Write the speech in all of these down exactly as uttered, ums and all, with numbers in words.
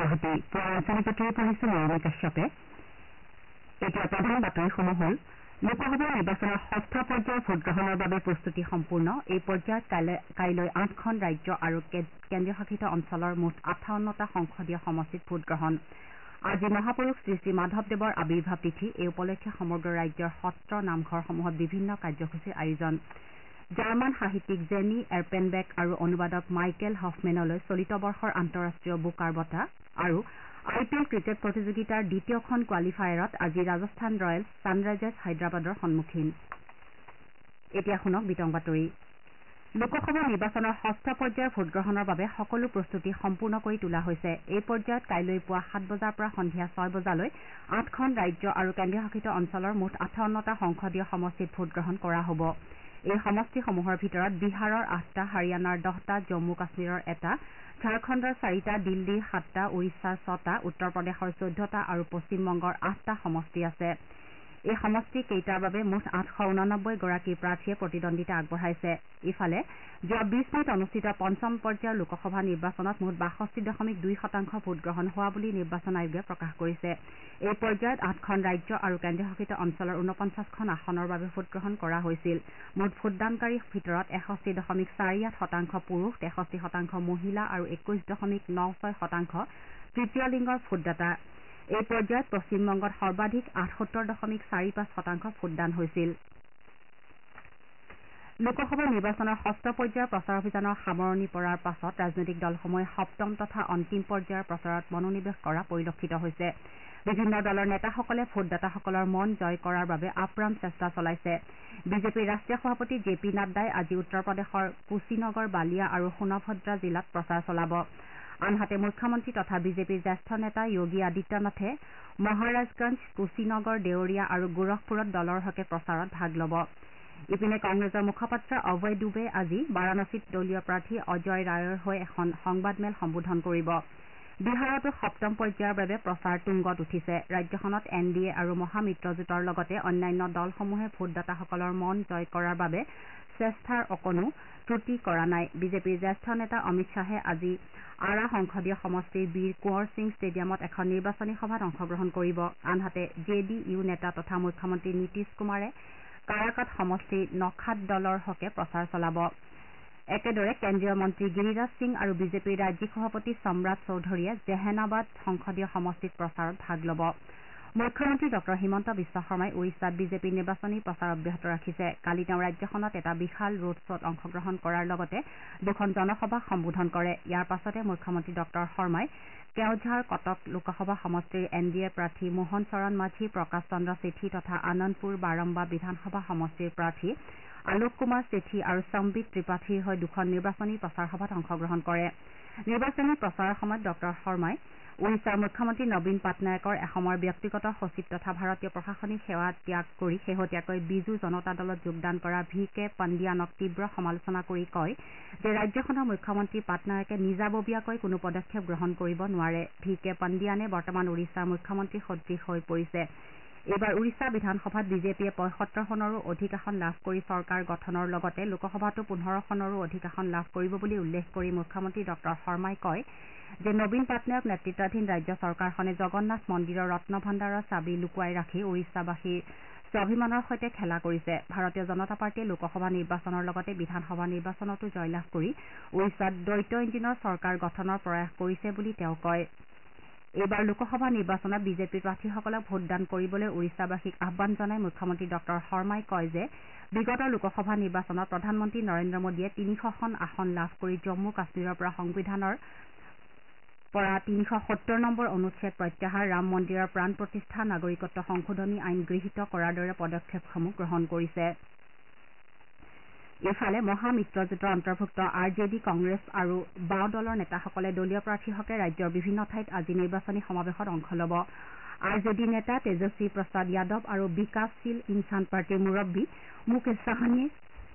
গুৱাহাটী পুৱা ৰাজধানী বাতৰি পঢ়িছে মৰমী কাশ্যপে। এতিয়া প্ৰধান বাতৰিসমূহ হ'ল লোকসভা নিৰ্বাচনৰ ষষ্ঠ পৰ্যায়ৰ ভোটগ্ৰহণৰ বাবে প্ৰস্তুতি সম্পূৰ্ণ। এই পৰ্যায়ত কাইলৈ আঠখন ৰাজ্য আৰু কেন্দ্ৰীয় শাসিত অঞ্চলৰ মুঠ আঠাৱন্নটা সংসদীয় সমষ্টিত ভোটগ্ৰহণ। আজি মহাপুৰুষ শ্ৰী শ্ৰী মাধৱদেৱৰ আৱিৰ্ভাৱ তিথি। এই উপলক্ষে সমগ্ৰ ৰাজ্যৰ সত্ৰ নামঘৰসমূহত বিভিন্ন কাৰ্যসূচীৰ আয়োজন। জাৰ্মান সাহিত্যিক জেনি এৰপেনবেক আৰু অনুবাদক মাইকেল হফমেনলৈ চলিত বৰ্ষৰ আন্তঃৰাষ্ট্ৰীয় বুকাৰ বঁটা আৰু আই পি এল ক্ৰিকেট প্ৰতিযোগিতাৰ দ্বিতীয়খন কোৱালিফায়াৰত আজি ৰাজস্থান ৰয়েলছ ছানৰাইজাৰ্ছ হায়দৰাবাদৰ সন্মুখীন। এতিয়া শুনক বিতং বাতৰি। লোকসভা নিৰ্বাচনৰ ষষ্ঠ পৰ্যায়ৰ ভোটগ্ৰহণৰ বাবে সকলো প্ৰস্তুতি সম্পূৰ্ণ কৰি তোলা হৈছে। এই পৰ্যায়ত কাইলৈ পুৱা সাত বজাৰ পৰা সন্ধিয়া ছয় বজালৈ আঠখন ৰাজ্য আৰু কেন্দ্ৰীয় শাসিত অঞ্চলৰ মুঠ আঠাৱন্নটা সংসদীয় সমষ্টিত ভোটগ্ৰহণ কৰা হ'ব। এই সমষ্টিসমূহৰ ভিতৰত বিহাৰৰ আঠটা, হাৰিয়ানাৰ দহটা, জম্মু কাশ্মীৰৰ এটা, ঝাৰখণ্ডৰ চাৰিটা, দিল্লীৰ সাতটা, উৰিষ্যাৰ ছটা, উত্তৰ প্ৰদেশৰ চৈধ্যটা আৰু পশ্চিমবংগৰ আঠটা সমষ্টি আছে। এই সমষ্টি কেইটাৰ বাবে মুঠ আঠশ ঊনানব্বৈ গৰাকী প্ৰাৰ্থীয়ে প্ৰতিদ্বন্দ্বিতা আগবঢ়াইছে। ইফালে যোৱা বিছ মে'ত অনুষ্ঠিত পঞ্চম পৰ্যায়ৰ লোকসভা নিৰ্বাচনত মুঠ বাষষ্ঠি দশমিক দুই শতাংশ ভোটগ্ৰহণ হোৱা বুলি নিৰ্বাচন আয়োগে প্ৰকাশ কৰিছে। এই পৰ্যায়ত আঠখন ৰাজ্য আৰু কেন্দ্ৰীয় শাসিত অঞ্চলৰ ঊনপঞ্চাছখন আসনৰ বাবে ভোটগ্ৰহণ কৰা হৈছিল। মুঠ ভোটদানকাৰীৰ ভিতৰত এষষ্ঠি দশমিক চাৰি আঠ শতাংশ পুৰুষ, তেষষ্ঠি শতাংশ মহিলা আৰু একৈশ দশমিক ন ছয় শতাংশ তৃতীয় লিংগৰ ভোটদাতা। এই পৰ্যায়ত পশ্চিমবংগত সৰ্বাধিক আঠসত্তৰ দশমিক চাৰি পাঁচ শতাংশ ভোটদান হৈছিল। লোকসভা নিৰ্বাচনৰ ষষ্ঠ পৰ্যায়ৰ প্ৰচাৰ অভিযানৰ সামৰণি পৰাৰ পাছত ৰাজনৈতিক দলসমূহে সপ্তম তথা অন্তিম পৰ্যায়ৰ প্ৰচাৰত মনোনিৱেশ কৰা পৰিলক্ষিত হৈছে। বিভিন্ন দলৰ নেতাসকলে ভোটদাতাসকলৰ মন জয় কৰাৰ বাবে আপ্ৰাণ চেষ্টা চলাইছে। বিজেপিৰ ৰাষ্ট্ৰীয় সভাপতি জে পি নাড্ডাই আজি উত্তৰ প্ৰদেশৰ কুশীনগৰ, বালিয়া আৰু সোণভদ্ৰা জিলাত প্ৰচাৰ চলাব। আনহাতে মুখ্যমন্ত্ৰী তথা বিজেপিৰ জ্যেষ্ঠ নেতা যোগী আদিত্য নাথে মহাৰাজগঞ্জ, কুশীনগৰ, দেওৰিয়া আৰু গোৰখপুৰত দলৰ হকে প্ৰচাৰত ভাগ ল'ব। ইপিনে কংগ্ৰেছৰ মুখপাত্ৰ অভয় ডুবে আজি বাৰাণসীত দলীয় প্ৰাৰ্থী অজয় ৰায়ৰ হৈ এখন সংবাদমেল সম্বোধন কৰিব। বিহাৰতো সপ্তম পৰ্যায়ৰ বাবে প্ৰচাৰ তুংগত উঠিছে। ৰাজ্যখনত এন ডি এ আৰু মহামিত্ৰজোঁটৰ লগতে অন্যান্য দলসমূহে ভোটদাতাসকলৰ মন জয় কৰাৰ বাবে চেষ্টাৰ অকণো ত্ৰুটি কৰা নাই। বিজেপিৰ জ্যেষ্ঠ নেতা অমিত শ্বাহে আজি আৰা সংসদীয় সমষ্টিৰ বীৰ কোঁৱৰ সিং ষ্টেডিয়ামত এখন নিৰ্বাচনী সভাত অংশগ্ৰহণ কৰিব। আনহাতে জে ডি ইউ নেতা তথা মুখ্যমন্ত্ৰী নীতিশ কুমাৰে কাৰাকাট সমষ্টিৰ নখাত দলৰ হকে প্ৰচাৰ চলাব। একেদৰে কেন্দ্ৰীয় মন্ত্ৰী গিৰিৰাজ সিং আৰু বিজেপিৰ ৰাজ্যিক সভাপতি সম্ৰাট চৌধুৰীয়ে জেহানাবাদ সংসদীয় সমষ্টিত প্ৰচাৰত ভাগ ল'ব। মুখ্যমন্ত্ৰী ডঃ হিমন্ত বিশ্ব শৰ্মাই উৰিষ্যাত বিজেপিৰ নিৰ্বাচনী প্ৰচাৰ অব্যাহত ৰাখিছে। কালি তেওঁ ৰাজ্যখনত এটা বিশাল ৰোড শ্বত অংশগ্ৰহণ কৰাৰ লগতে দুখন জনসভাক সম্বোধন কৰে। ইয়াৰ পাছতে মুখ্যমন্ত্ৰী ডঃ শৰ্মাই কেওঝাৰ, কটক লোকসভা সমষ্টিৰ এন ডি এ প্ৰাৰ্থী মোহন চৰণ মাঝী, প্ৰকাশ চন্দ্ৰ চেঠী তথা আনন্দপুৰ বাৰম্বা বিধানসভা সমষ্টিৰ প্ৰাৰ্থী আলোক কুমাৰ চেঠী আৰু সম্বিত ত্ৰিপাঠীৰ হৈ দুখন নিৰ্বাচনী প্ৰচাৰ সভাত অংশগ্ৰহণ কৰে। নিৰ্বাচনী প্ৰচাৰৰ সময়ত ডঃ শৰ্মাই উৰিষ্যাৰ মুখ্যমন্ত্ৰী নবীন পাটনায়কৰ এসময়ৰ ব্যক্তিগত সচিব তথা ভাৰতীয় প্ৰশাসনিক সেৱা ত্যাগ কৰি শেহতীয়াকৈ বিজু জনতা দলত যোগদান কৰা ভি কে পাণ্ডিয়ানক তীব্ৰ সমালোচনা কৰি কয় যে ৰাজ্যখনৰ মুখ্যমন্ত্ৰী পাটনায়কে নিজাববীয়াকৈ কোনো পদক্ষেপ গ্ৰহণ কৰিব নোৱাৰে। ভি কে পাণ্ডিয়ানে বৰ্তমান উৰিষ্যাৰ মুখ্যমন্ত্ৰী সদৃশ হৈ পৰিছে। এইবাৰ উৰিষ্যা বিধানসভাত বিজেপিয়ে পঁয়সত্তৰখনৰো অধিক আসন লাভ কৰি চৰকাৰ গঠনৰ লগতে লোকসভাতো পোন্ধৰখনৰো অধিক আসন লাভ কৰিব বুলি উল্লেখ কৰি মুখ্যমন্ত্ৰী ডঃ শৰ্মাই কয় যে নবীন পাটনায়ক নেতৃত্বাধীন ৰাজ্য চৰকাৰখনে জগন্নাথ মন্দিৰৰ ৰত্নভাণ্ডাৰৰ চাবি লুকুৱাই ৰাখি উৰিষ্যাবাসীৰ স্বাভিমানৰ সৈতে খেলা কৰিছে। ভাৰতীয় জনতা পাৰ্টীয়ে লোকসভা নিৰ্বাচনৰ লগতে বিধানসভা নিৰ্বাচনতো জয়লাভ কৰি উৰিষ্যাত দ্বৈত ইঞ্জিনৰ চৰকাৰ গঠনৰ প্ৰয়াস কৰিছে বুলি তেওঁ কয়। এইবাৰ লোকসভা নিৰ্বাচনত বিজেপিৰ প্ৰাৰ্থীসকলক ভোটদান কৰিবলৈ উৰিষ্যাবাসীক আহ্বান জনাই মুখ্যমন্ত্ৰী ডঃ শৰ্মাই কয় যে বিগত লোকসভা নিৰ্বাচনত প্ৰধানমন্ত্ৰী নৰেন্দ্ৰ মোদীয়ে তিনিশখন আসন লাভ কৰি জম্মু কাশ্মীৰৰ পৰা সংবিধানৰ পৰা তিনিশ সত্তৰ নম্বৰ অনুচ্ছেদ প্ৰত্যাহাৰ, ৰাম মন্দিৰৰ প্ৰাণ প্ৰতিষ্ঠা, নাগৰিকত্ব সংশোধনী আইন গৃহীত কৰাৰ দৰে পদক্ষেপসমূহ গ্ৰহণ কৰিছে। ইফালে মহামিত্ৰজোঁটৰ অন্তৰ্ভুক্ত আৰ জে ডি, কংগ্ৰেছ আৰু বাওঁ দলৰ নেতাসকলে দলীয় প্ৰাৰ্থীৰ হকে ৰাজ্যৰ বিভিন্ন ঠাইত আজি নিৰ্বাচনী সমাৱেশত অংশ ল'ব। আৰ জে ডি নেতা তেজস্বী প্ৰসাদ যাদৱ আৰু বিকাশশীল ইনচান পাৰ্টীৰ মুৰব্বী মুকেশ চাহানীয়ে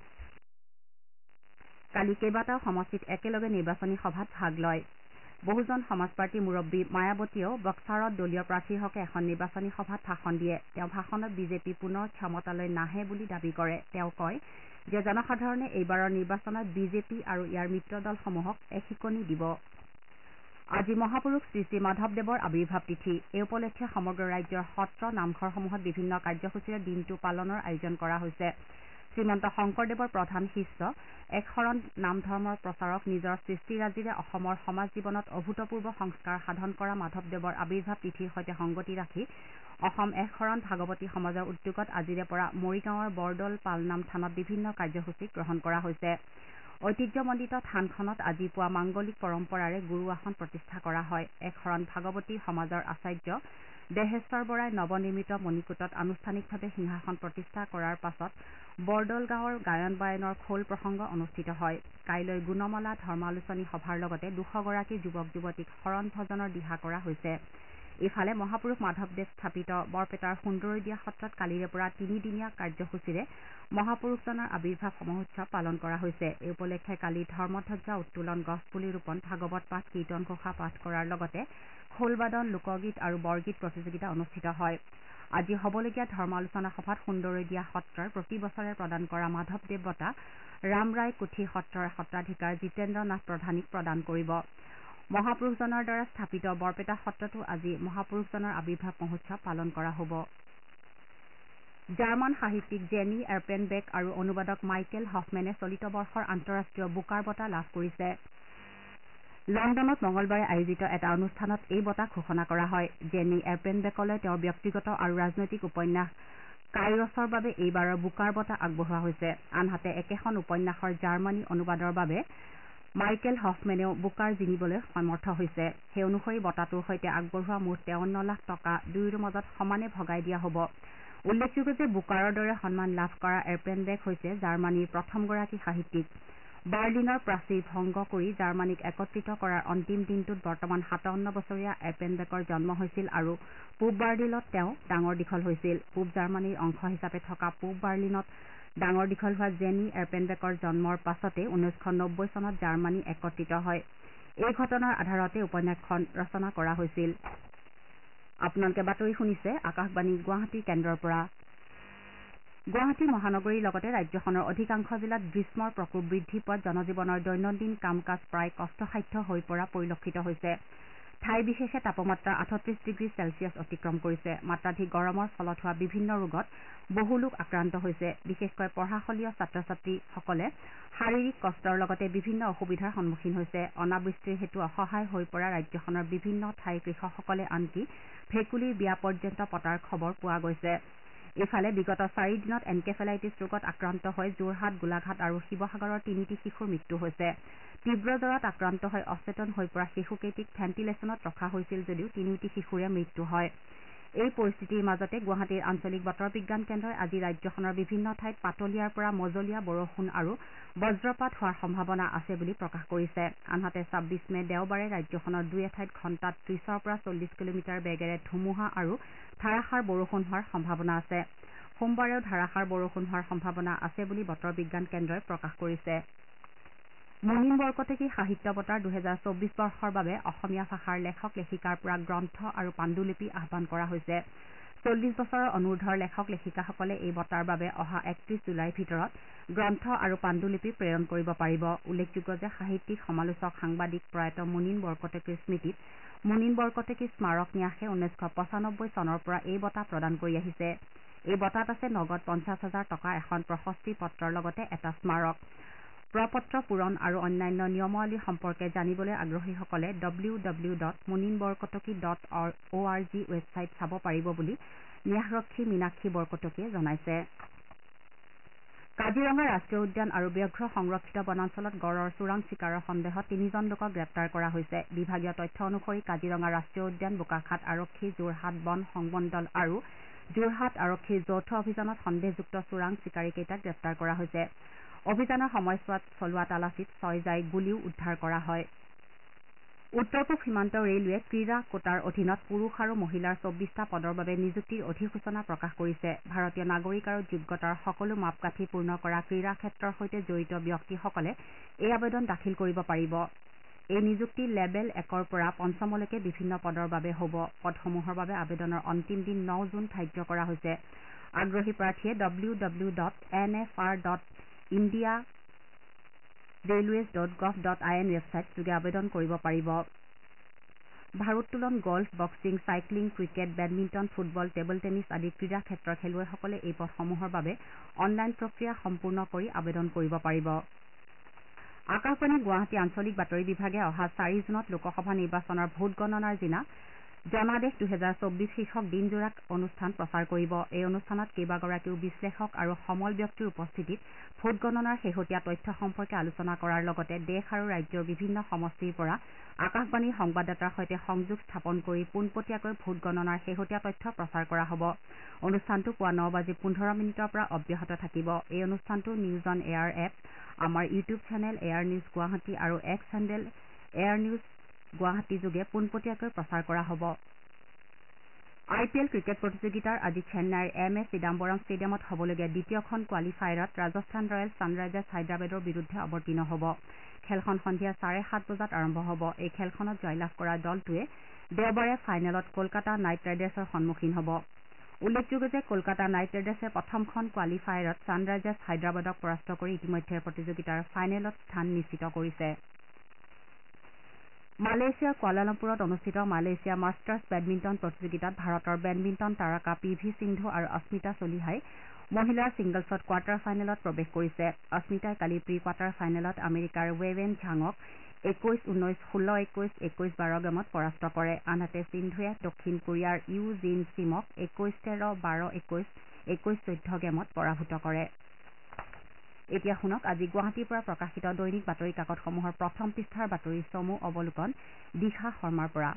কালি কেইবাটাও সমষ্টিত একেলগে নিৰ্বাচনী সভাত ভাগ লয়। বহুজন সমাজ পাৰ্টীৰ মুৰব্বী মায়াৱতীয়েও বক্সাৰত দলীয় প্ৰাৰ্থীৰ হকে এখন নিৰ্বাচনী সভাত ভাষণ দিয়ে। তেওঁ ভাষণত বিজেপি পুনৰ ক্ষমতালৈ নাহে বুলি দাবী কৰে। তেওঁ কয় যে জনসাধাৰণে এইবাৰৰ নিৰ্বাচনত বিজেপি আৰু ইয়াৰ মিত্ৰ দলসমূহক এশিকনি দিব। আজি মহাপুৰুষ শ্ৰী শ্ৰী মাধৱদেৱৰ আৱিৰ্ভাৱ তিথি। এই উপলক্ষে সমগ্ৰ ৰাজ্যৰ সত্ৰ নামঘৰসমূহত বিভিন্ন কাৰ্যসূচীৰে দিনটো পালনৰ আয়োজন কৰা হৈছে। শ্ৰীমন্ত শংকৰদেৱৰ প্ৰধান শিষ্য একশৰণ নাম ধৰ্মৰ প্ৰচাৰক নিজৰ সৃষ্টিৰাজিৰে অসমৰ সমাজ জীৱনত অভূতপূৰ্ব সংস্কাৰ সাধন কৰা মাধৱদেৱৰ আৱিৰ্ভাৱ তিথিৰ সৈতে সংগতি ৰাখি অসম একশৰণ ভাগৱতী সমাজৰ উদ্যোগত আজিৰে পৰা মৰিগাঁৱৰ বৰদৌল পালনাম থানত বিভিন্ন কাৰ্যসূচী গ্ৰহণ কৰা হৈছে। ঐতিহ্যমণ্ডিত থানখনত আজি পুৱা মাংগলিক পৰম্পৰাৰে গুৰু আসন প্ৰতিষ্ঠা কৰা হয়। একশৰণ ভাগৱতী সমাজৰ আচাৰ্য দেহেশ্বৰ বৰাই নৱনিৰ্মিত মণিকূটত আনুষ্ঠানিকভাৱে সিংহাসন প্ৰতিষ্ঠা কৰাৰ পাছত বৰদৌল গাঁৱৰ গায়ন বায়নৰ খোল প্ৰসংগ অনুষ্ঠিত হয়। কাইলৈ গুণমালা ধৰ্মালোচনী সভাৰ লগতে দুশগৰাকী যুৱক যুৱতীক শৰণ ভজনৰ দিহা কৰা হৈছে। ইফালে মহাপুৰুষ মাধৱদেৱ স্থাপিত বৰপেটাৰ সুন্দৰীদিয়া সত্ৰত কালিৰে পৰা তিনিদিনীয়া কাৰ্যসূচীৰে মহাপুৰুষজনৰ আৱিৰ্ভাৱ মহোৎসৱ পালন কৰা হৈছে। এই উপলক্ষে কালি ধৰ্মধ্বজা উত্তোলন গছপুলি ৰোপণ ভাগৱত পাঠ কীৰ্তন ঘোষা পাঠ কৰাৰ লগতে খোলবাদন লোকগীত আৰু বৰগীত প্ৰতিযোগিতা অনুষ্ঠিত হয়। আজি হ'বলগীয়া ধৰ্মালোচনা সভাত সুন্দৰীদিয়া সত্ৰৰ প্ৰতি বছৰে প্ৰদান কৰা মাধৱদেৱ বঁটা ৰামৰাই কুঠি সত্ৰৰ সত্ৰাধিকাৰ জিতেন্দ্ৰ নাথ প্ৰধানীক প্ৰদান কৰিব। মহাপুৰুষজনৰ দ্বাৰা স্থাপিত বৰপেটা সত্ৰতো আজি মহাপুৰুষজনৰ আৱিৰ্ভাৱ মহোৎসৱ পালন কৰা হ'ব। জাৰ্মান সাহিত্যিক জেনি এৰপেনবেক আৰু অনুবাদক মাইকেল হফমেনে চলিত বৰ্ষৰ আন্তঃৰাষ্ট্ৰীয় বুকাৰ বঁটা লাভ কৰিছে। লণ্ডনত মঙলবাৰে আয়োজিত এটা অনুষ্ঠানত এই বঁটা ঘোষণা কৰা হয়। জেনি এৰপেনবেকলৈ তেওঁৰ ব্যক্তিগত আৰু ৰাজনৈতিক উপন্যাস কাইৰছৰ বাবে এইবাৰৰ বুকাৰ বঁটা আগবঢ়োৱা হৈছে। আনহাতে একেখন উপন্যাসৰ জাৰ্মানী অনুবাদৰ বাবে মাইকেল হফমেনেও বুকাৰ জিনিবলৈ সমৰ্থ হৈছে। সেই অনুসৰি বঁটাটোৰ সৈতে আগবঢ়োৱা মুঠ তেৱন্ন লাখ টকা দুয়োৰে মাজত সমানে ভগাই দিয়া হ'ব। উল্লেখযোগ্য যে বুকাৰৰ দৰে সন্মান লাভ কৰা এৰপেনবেক হৈছে জাৰ্মানীৰ প্ৰথমগৰাকী সাহিত্যিক। বাৰ্লিনৰ প্ৰাচীৰ ভংগ কৰি জাৰ্মানীক একত্ৰিত কৰাৰ অন্তিম দিনটোত বৰ্তমান সাতাৱন্ন বছৰীয়া এৰপেনবেকৰ জন্ম হৈছিল আৰু পূব বাৰ্লিনত তেওঁ ডাঙৰ দীঘল হৈছিল। পূব জাৰ্মানীৰ অংশ হিচাপে থকা পূব বাৰ্লিনত ডাঙৰ দীঘল হোৱা জেনি এৰপেনবেকৰ জন্মৰ পাছতেই ঊনৈছশ নব্বৈ চনত জাৰ্মানী একত্ৰিত হয়। এই ঘটনাৰ আধাৰতে উপন্যাসখন ৰচনা কৰা হৈছিল। আপোনালোকে বাতৰি শুনিছে আকাশবাণী গুৱাহাটী কেন্দ্ৰৰ পৰা। গুৱাহাটী মহানগৰীৰ লগতে ৰাজ্যখনৰ অধিকাংশ জিলাত গ্ৰীষ্মৰ প্ৰকোপ বৃদ্ধি পোৱাত জনজীৱনৰ দৈনন্দিন কাম কাজ প্ৰায় কষ্টসাধ্য হৈ পৰা পৰিলক্ষিত হৈছে। ঠাই বিশেষে তাপমাত্ৰা আঠত্ৰিশ ডিগ্ৰী চেলছিয়াছ অতিক্ৰম কৰিছে। মাত্ৰাধিক গৰমৰ ফলত হোৱা বিভিন্ন ৰোগত বহু লোক আক্ৰান্ত হৈছে। বিশেষকৈ পঢ়াশলীয় ছাত্ৰ ছাত্ৰীসকলে শাৰীৰিক কষ্টৰ লগতে বিভিন্ন অসুবিধাৰ সন্মুখীন হৈছে। অনাবৃষ্টিৰ হেতু অসহায় হৈ পৰা ৰাজ্যখনৰ বিভিন্ন ঠাইৰ কৃষকসকলে আনকি ভেকুলীৰ বিয়া পৰ্যন্ত পতাৰ খবৰ পোৱা গৈছে। ইফালে বিগত চাৰিদিনত এনকেফেলাইটিছ ৰোগত আক্ৰান্ত হৈ যোৰহাট গোলাঘাট আৰু শিৱসাগৰৰ তিনিটি শিশুৰ মৃত্যু হৈছে। তীব্ৰ জ্বৰত আক্ৰান্ত হৈ অচেতন হৈ পৰা শিশুকেইটিক ভেণ্টিলেশ্যনত ৰখা হৈছিল যদিও তিনিওটি শিশুৰে মৃত্যু হয়। এই পৰিস্থিতিৰ মাজতে গুৱাহাটীৰ আঞ্চলিক বতৰ বিজ্ঞান কেন্দ্ৰই আজি ৰাজ্যখনৰ বিভিন্ন ঠাইত পাতলীয়াৰ পৰা মজলীয়া বৰষুণ আৰু বজ্ৰপাত হোৱাৰ সম্ভাৱনা আছে বুলি প্ৰকাশ কৰিছে। আনহাতে ছাব্বিছ মে দেওবাৰে ৰাজ্যখনৰ দুই এঠাইত ঘণ্টাত ত্ৰিছৰ পৰা চল্লিছ কিলোমিটাৰ বেগেৰে ধুমুহা আৰু ধাৰাসাৰ বৰষুণ হোৱাৰ সম্ভাৱনা আছে। সোমবাৰেও ধাৰাসাৰ বৰষুণ হোৱাৰ সম্ভাৱনা আছে বুলি বতৰ বিজ্ঞান কেন্দ্ৰই প্ৰকাশ কৰিছে। মুনীন বৰকটকী সাহিত্য বঁটাৰ দুহেজাৰ চৌবিছ বৰ্ষৰ বাবে অসমীয়া ভাষাৰ লেখক লেখিকাৰ পৰা গ্ৰন্থ আৰু পাণ্ডুলিপি আহ্বান কৰা হৈছে। চল্লিছ বছৰৰ অনুৰ্ধৰ লেখক লেখিকাসকলে এই বঁটাৰ বাবে অহা একত্ৰিছ জুলাইৰ ভিতৰত গ্ৰন্থ আৰু পাণ্ডুলিপি প্ৰেৰণ কৰিব পাৰিব। উল্লেখযোগ্য যে সাহিত্যিক সমালোচক সাংবাদিক প্ৰয়াত মুনীন বৰকটকীৰ স্মৃতিত মুনীন বৰকটকী স্মাৰক ন্যাসে ঊনৈছশ পঁচানব্বৈ চনৰ পৰা এই বঁটা প্ৰদান কৰি আহিছে। এই বঁটাত আছে নগদ পঞ্চাছ হাজাৰ টকা এখন প্ৰশস্তি পত্ৰৰ লগতে এটা স্মাৰক। প্ৰপত্ৰ পূৰণ আৰু অন্যান্য নিয়মাৱলী সম্পৰ্কে জানিবলৈ আগ্ৰহীসকলে W W dot Munin Barkataki dot O R G website চাব পাৰিব বুলি ন্যাসৰক্ষী মীনাক্ষী বৰকটকীয়ে জনাইছে। কাজিৰঙা ৰাষ্ট্ৰীয় উদ্যান আৰু ব্যাঘ্ৰ সংৰক্ষিত বনাঞ্চলত গড়ৰ চোৰাং চিকাৰৰ সন্দেহত তিনিজন লোকক গ্ৰেপ্তাৰ কৰা হৈছে। বিভাগীয় তথ্য অনুসৰি কাজিৰঙা ৰাষ্ট্ৰীয় উদ্যান বোকাখাত আৰক্ষী যোৰহাট বন সংমণ্ডল আৰু যোৰহাট আৰক্ষীৰ যৌথ অভিযানত সন্দেহযুক্ত চোৰাং চিকাৰীকেইটাক গ্ৰেপ্তাৰ কৰা হৈছে। অভিযানৰ সময়ছোৱাত চলোৱা তালাচীত ছয় জাই গুলীও উদ্ধাৰ কৰা হয়। উত্তৰ পূব সীমান্ত ৰেলৱে ক্ৰীড়া কোটাৰ অধীনত পুৰুষ আৰু মহিলাৰ চৌব্বিছটা পদৰ বাবে নিযুক্তিৰ অধিসূচনা প্ৰকাশ কৰিছে। ভাৰতীয় নাগৰিক আৰু যোগ্যতাৰ সকলো মাপকাঠি পূৰ্ণ কৰা ক্ৰীড়া ক্ষেত্ৰৰ সৈতে জড়িত ব্যক্তিসকলে এই আবেদন দাখিল কৰিব পাৰিব। এই নিযুক্তি লেবেল একৰ পৰা পঞ্চমলৈকে বিভিন্ন পদৰ বাবে হ'ব। পদসমূহৰ বাবে আবেদনৰ অন্তিম দিন ন জুন ধাৰ্য কৰা হৈছে। আগ্ৰহী প্ৰাৰ্থীয়ে W W dot N F R dot India railways dot gov dot I N website যোগে আবেদন কৰিব পাৰিব। ভাৰোত্তোলন, golf, boxing, cycling, cricket, badminton, football, table tennis আদি ক্ৰীড়া ক্ষেত্ৰৰ খেলুৱৈসকলে এই পদসমূহৰ বাবে অনলাইন প্ৰক্ৰিয়া সম্পূৰ্ণ কৰি আবেদন কৰিব পাৰিব। আকাশবাণী গুৱাহাটী আঞ্চলিক বাতৰি বিভাগে অহা চাৰি জুনত লোকসভা নিৰ্বাচনৰ ভোট গণনাৰ দিনা জনাদেশ দুহেজাৰ চৌবিশ শীৰ্ষক দিনজোৰা অনুষ্ঠান প্ৰচাৰ কৰিব। এই অনুষ্ঠানত কেইবাগৰাকীও বিশ্লেষক আৰু সমল ব্যক্তিৰ উপস্থিতিত ভোট গণনাৰ শেহতীয়া তথ্য সম্পৰ্কে আলোচনা কৰাৰ লগতে দেশ আৰু ৰাজ্যৰ বিভিন্ন সমষ্টিৰ পৰা আকাশবাণীৰ সংবাদদাতাৰ সৈতে সংযোগ স্থাপন কৰি পোনপটীয়াকৈ ভোট গণনাৰ শেহতীয়া তথ্য প্ৰচাৰ কৰা হ'ব। অনুষ্ঠানটো পুৱা ন বাজি পোন্ধৰ মিনিটৰ পৰা অব্যাহত থাকিব। এই অনুষ্ঠানটো নিউজ অন এয়াৰ এপ, আমাৰ YouTube channel air news Guwahati আৰু X handle air news Guwahati যোগে পোনপটীয়াকৈ প্ৰচাৰ কৰা হ'ব। আই পি এল ক্ৰিকেট প্ৰতিযোগিতাৰ আজি চেন্নাইৰ এম এ চিদাম্বৰম ষ্টেডিয়ামত হ'বলগীয়া দ্বিতীয়খন কোৱালিফায়াৰত ৰাজস্থান ৰয়েলছ ছানৰাইজাৰ্ছ হায়দৰাবাদৰ বিৰুদ্ধে অৱতীৰ্ণ হ'ব। খেলখন সন্ধিয়া চাৰে সাত বজাত আৰম্ভ হ'ব। এই খেলখনত জয়লাভ কৰা দলটোৱে দেওবাৰে ফাইনেলত কলকাতা নাইট ৰাইডাৰ্ছৰ সন্মুখীন হ'ব। উল্লেখযোগ্য যে কলকাতা নাইট ৰাইডাৰ্ছে প্ৰথমখন কোৱালিফায়াৰত ছানৰাইজাৰ্ছ হায়দৰাবাদক পৰাস্ত কৰি ইতিমধ্যে প্ৰতিযোগিতাৰ ফাইনেলত স্থান নিশ্চিত কৰিছে। মালয়েছিয়াৰ কুৱালালামপুৰত অনুষ্ঠিত মালয়েছিয়া মাষ্টাৰ্ছ বেডমিণ্টন প্ৰতিযোগিতাত ভাৰতৰ বেডমিণ্টন তাৰকা পি ভি সিন্ধু আৰু অস্মিতা চলিহাই মহিলাৰ ছিংগলছত কোৱাৰ্টাৰ ফাইনেলত প্ৰৱেশ কৰিছে। অস্মিতাই কালি প্ৰি কোৱাৰ্টাৰ ফাইনেলত আমেৰিকাৰ ৱেৱেন ঝাঙক একৈশ ঊনৈশ, ষোল্ল একৈশ, একৈশ বাৰ গেমত পৰাস্ত কৰে। আনহাতে সিন্ধুৱে দক্ষিণ কোৰিয়াৰ ইউ জিন চিমক একৈশ তেৰ, বাৰ একৈশ, একৈশ চৈধ্য গেমত পৰাভূত কৰে। এতিয়া শুনক আজি গুৱাহাটীৰ পৰা প্ৰকাশিত দৈনিক বাতৰি কাকতসমূহৰ প্ৰথম পৃষ্ঠাৰ বাতৰি চমু অৱলোকন দিশা শৰ্মাৰ পৰা।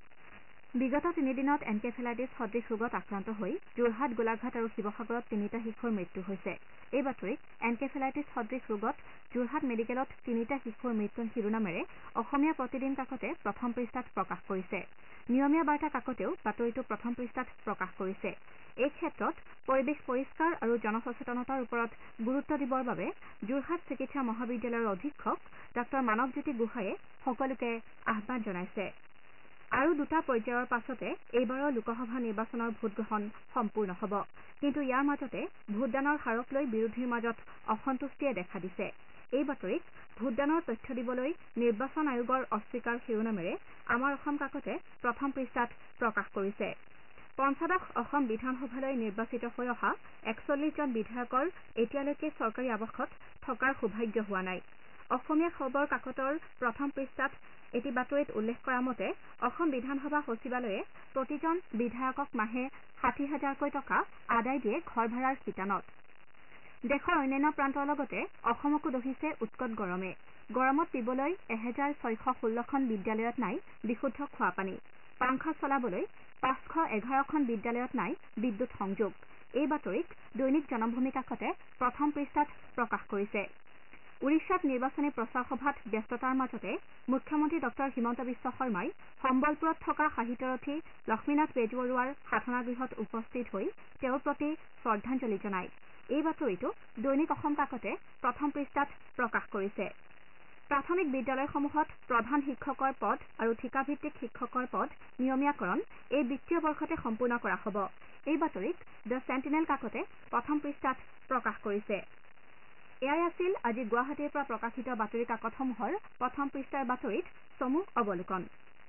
বিগত তিনিদিনত এনকেফেলাইটিছ সদৃশ ৰোগত আক্ৰান্ত হৈ যোৰহাট, গোলাঘাট আৰু শিৱসাগৰত তিনিটা শিশুৰ মৃত্যু হৈছে। এই বাতৰিত এনকেফেলাইটিছ সদৃশ ৰোগত যোৰহাট মেডিকেলত তিনিটা শিশুৰ মৃত্যুৰ শিৰোনামেৰে অসমীয়া প্ৰতিদিন কাকতে প্ৰথম পৃষ্ঠাত প্ৰকাশ কৰিছে। নিয়মীয়া বাৰ্তা কাকতেও বাতৰিটো প্ৰথম পৃষ্ঠাত প্ৰকাশ কৰিছে। এই ক্ষেত্ৰত পৰিৱেশ পৰিষ্কাৰ আৰু জনসচেতনতাৰ ওপৰত গুৰুত্ব দিবৰ বাবে যোৰহাট চিকিৎসা মহাবিদ্যালয়ৰ অধীক্ষক ডাঃ মানৱজ্যোতি গোহাঁয়ে সকলোকে আহ্বান জনাইছে। আৰু দুটা পৰ্যায়ৰ পাছতে এইবাৰৰ লোকসভা নিৰ্বাচনৰ ভোটগ্ৰহণ সম্পূৰ্ণ হ'ব। কিন্তু ইয়াৰ মাজতে ভোটদানৰ হাৰক লৈ বিৰোধীৰ মাজত অসন্তুষ্টিয়ে দেখা দিছে। এই বাতৰিক ভোটদানৰ তথ্য দিবলৈ নিৰ্বাচন আয়োগৰ অস্বীকাৰ শিৰোনামেৰে আমাৰ অসম কাকতে প্ৰথম পৃষ্ঠাত প্ৰকাশ কৰিছে। পঞ্চদশ অসম বিধানসভালৈ নিৰ্বাচিত হৈ অহা একচল্লিশজন বিধায়কৰ এতিয়ালৈকে চৰকাৰী আৱাসত থকাৰ সৌভাগ্য হোৱা নাই। অসমীয়া খবৰ কাকতৰ প্ৰথম পৃষ্ঠাত এটি বাতৰিত উল্লেখ কৰা মতে অসম বিধানসভা সচিবালয়ে প্ৰতিজন বিধায়কক মাহে ষাঠি হাজাৰকৈ টকা আদায় দিয়ে ঘৰ ভাড়াৰ শিতানত। দেশৰ অন্যান্য প্ৰান্তৰ লগতে অসমকো দহিছে উৎকট গৰমে। গৰমত পিবলৈ এহেজাৰ ছয়শ ষোল্লখন বিদ্যালয়ত নাই বিশুদ্ধ খোৱাপানী। পাংখা চলাবলৈ পাঁচশ এঘাৰখন বিদ্যালয়ত নাই বিদ্যুৎ সংযোগ। এই বাতৰিক দৈনিক জনমভূমি কাকতে প্ৰথম পৃষ্ঠাত প্ৰকাশ কৰিছে। উৰিষ্যাত নিৰ্বাচনী প্ৰচাৰ সভাত ব্যস্ততাৰ মাজতে মুখ্যমন্ত্ৰী ডঃ হিমন্ত বিশ্ব শৰ্মাই সম্বলপুৰত থকা সাহিত্যৰথী লক্ষ্মীনাথ বেজবৰুৱাৰ সাধনাগৃহত উপস্থিত হৈ তেওঁৰ প্ৰতি শ্ৰদ্ধাঞ্জলি জনায়। এই বাতৰিটো দৈনিক অসম কাকতে প্ৰথম পৃষ্ঠাত প্ৰকাশ কৰিছে। প্ৰাথমিক বিদ্যালয়সমূহত প্ৰধান শিক্ষকৰ পদ আৰু ঠিকাভিত্তিক শিক্ষকৰ পদ নিয়মীয়াকৰণ এই বিত্তীয় বৰ্ষতে সম্পূৰ্ণ কৰা হ'ব। এই বাতৰিক দ্য চেণ্টিনেল কাকতে প্ৰথম পৃষ্ঠাত প্ৰকাশ কৰিছে। এয়াই আছিল আজি গুৱাহাটীৰ পৰা প্ৰকাশিত বাতৰি কাকতসমূহৰ প্ৰথম পৃষ্ঠাৰ বাতৰিত চমু অৱলোকন।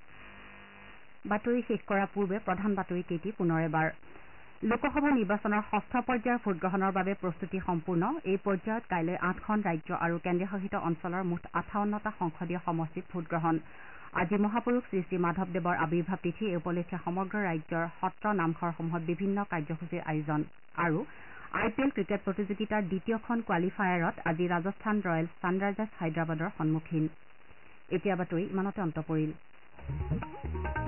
বাতৰি শেষ কৰাৰ পূৰ্বে প্ৰধান বাতৰি কেইটি পুনৰ এবাৰ। লোকসভা নিৰ্বাচনৰ ষষ্ঠ পৰ্যায়ৰ ভোটগ্ৰহণৰ বাবে প্ৰস্তুতি সম্পূৰ্ণ। এই পৰ্যায়ত কাইলৈ আঠখন ৰাজ্য আৰু কেন্দ্ৰীয়শাসিত অঞ্চলৰ মুঠ আঠাৱন্নটা সংসদীয় সমষ্টিত ভোটগ্ৰহণ। আজি মহাপুৰুষ শ্ৰী শ্ৰী মাধৱদেৱৰ আৱিৰ্ভাৱ তিথি। এই উপলক্ষে সমগ্ৰ ৰাজ্যৰ সত্ৰ নামঘৰসমূহত বিভিন্ন কাৰ্যসূচীৰ আয়োজন। আৰু আই পি এল ক্ৰিকেট প্ৰতিযোগিতাৰ দ্বিতীয়খন কোৱালিফায়াৰত আজি ৰাজস্থান ৰয়েলছ ছানৰাইজাৰ্ছ হায়দৰাবাদৰ সন্মুখীন। এতিয়া বাতৰি ইমানতে অন্ত পৰিল।